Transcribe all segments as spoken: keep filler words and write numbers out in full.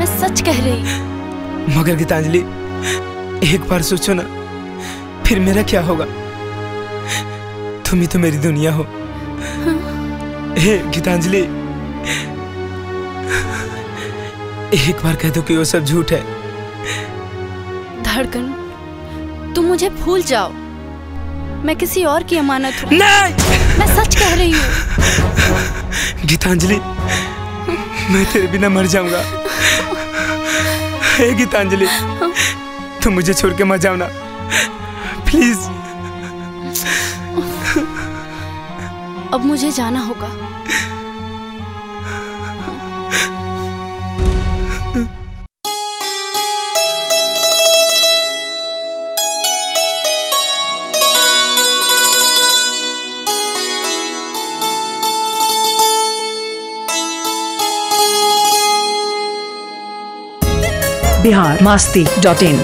मैं सच कह रही। मगर गीतांजलि एक बार सोचो ना, फिर मेरा क्या होगा? तुम ही तो मेरी दुनिया हो। हे गीतांजलि, एक बार कह दो कि वो सब झूठ है। धड़कन, तुम मुझे भूल जाओ, मैं किसी और की अमानत हूँ। नहीं, मैं सच कह रही हूँ। गीतांजलि, मैं तेरे बिना मर जाऊंगा। हे गीतांजलि, तुम मुझे छोड़ के मत जाओ ना, प्लीज। अब मुझे जाना होगा। Bihar Masti dot in.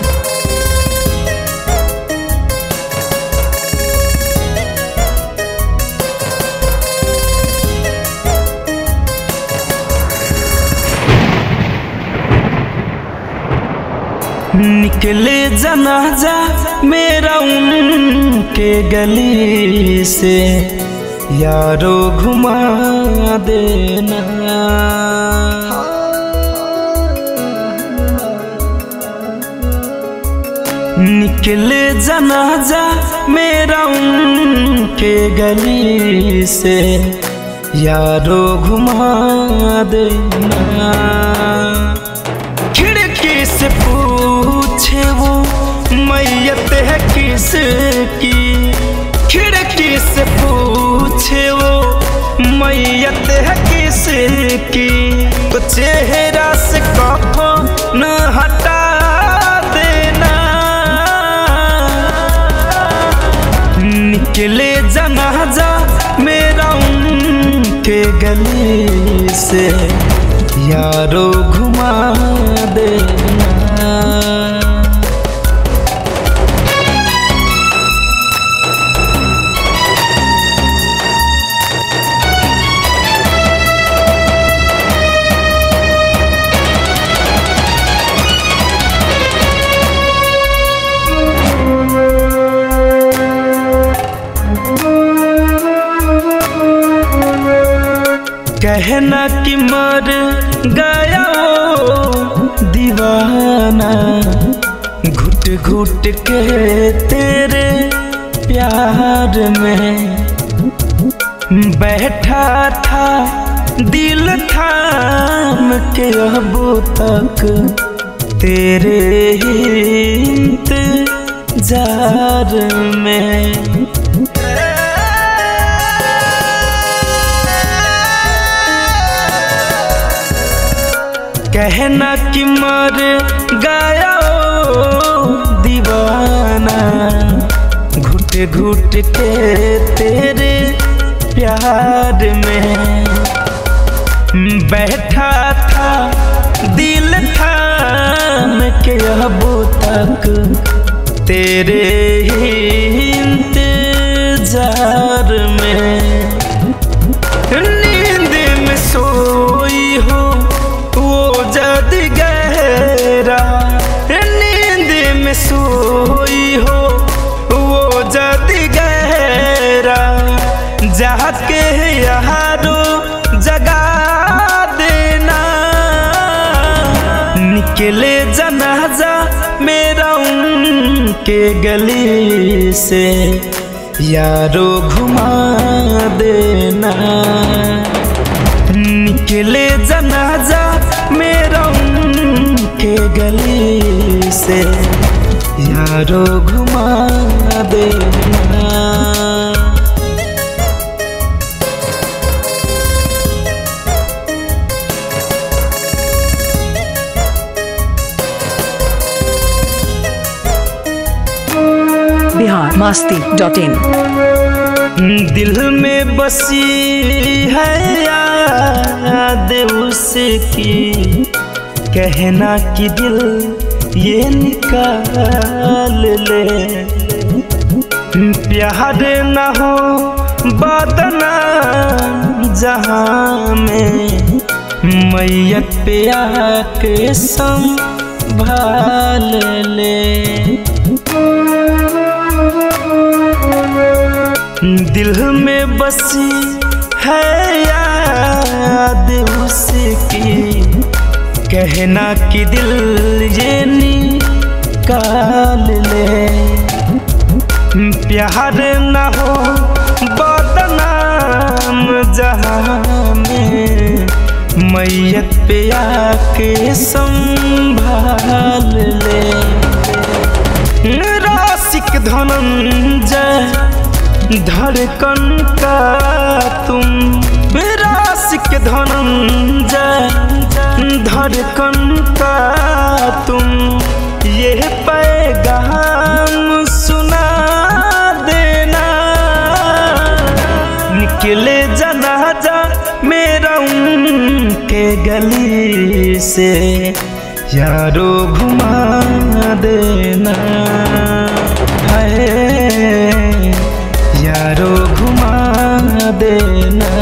निकले जनाजा मेरा उनके गली से, यारो घुमा देना। निकले जनाजा मेरा उनके गली से, यारो घुमा देना। खिड़की से पूछे वो मैयत है किसकी, खिड़की से पूछे वो मैयत है किसकी, तो चेहरा से कफन हटा देना। निकले जनाजा मेरा उनके गली से, यारो घुमा देना। कहना कि मर गया ओ दीवाना, घुट घुट के तेरे प्यार में बैठा था, दिल थाम के अब तक तेरे ही इंतजार में। कहना कि मर गया ओ दीवाना, घुट घुट के तेरे प्यार में बैठा था, दिल थाम के अब तक तेरे ही इंतजार में। नींद में सोई हो वो जद गहरा, नींद में सोई हो वो जद गहरा, जाके यारो जगा देना। निकले जनाजा मेरा उनके गली से, यारो घुमा देना। निकले जनाजा मेरा उनके गली से, यारो घुमा देना। Bihar Masti dot in. दिल में बसी है याद उसकी, कहना कि दिल ये निकाल ले। प्यार न हो बदनाम जहाँ में, मैयत पे आके संभाल ले। दिल में बसी है याद उसकी, कहना कि दिल ये निकाल ले। प्यार न हो बदनाम जहां में, मैयत पे आके संभाल ले। राशिक धनंजय धड़कन का तुम, राशिक धनंजय धड़कन का तुम, ये पैगाम सुना देना। निकले जनाजा मेरा उनके गली से, यारो घुमा देना। है यारो घुमा देना।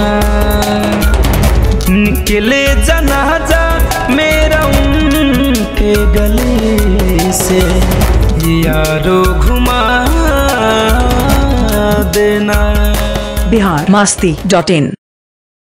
निकले जनाजा मेरा उनके गले से, यारो घुमा देना। बिहार मस्ती डॉट इन।